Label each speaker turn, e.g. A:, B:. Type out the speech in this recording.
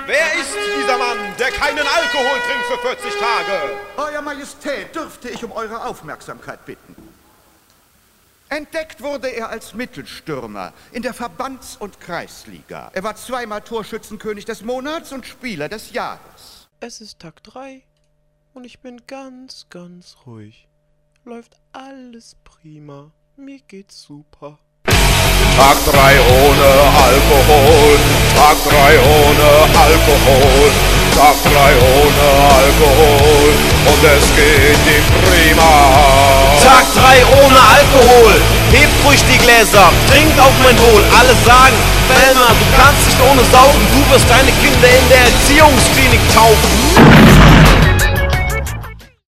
A: Wer ist dieser Mann, der keinen Alkohol trinkt für 40 Tage?
B: Euer Majestät, dürfte ich um eure Aufmerksamkeit bitten. Entdeckt wurde er als Mittelstürmer in der Verbands- und Kreisliga. Er war zweimal Torschützenkönig des Monats und Spieler des Jahres.
C: Es ist Tag 3 und ich bin ganz ruhig. Läuft alles prima, mir geht's super.
A: Tag 3 ohne Alkohol, Tag 3 ohne Alkohol, Tag 3 ohne Alkohol und es geht ihm prima.
D: Tag 3 ohne Alkohol, hebt ruhig die Gläser, trinkt auf mein Wohl. Alle sagen, Fellner, du kannst nicht ohne saufen, du wirst deine Kinder in der Erziehungsklinik taufen.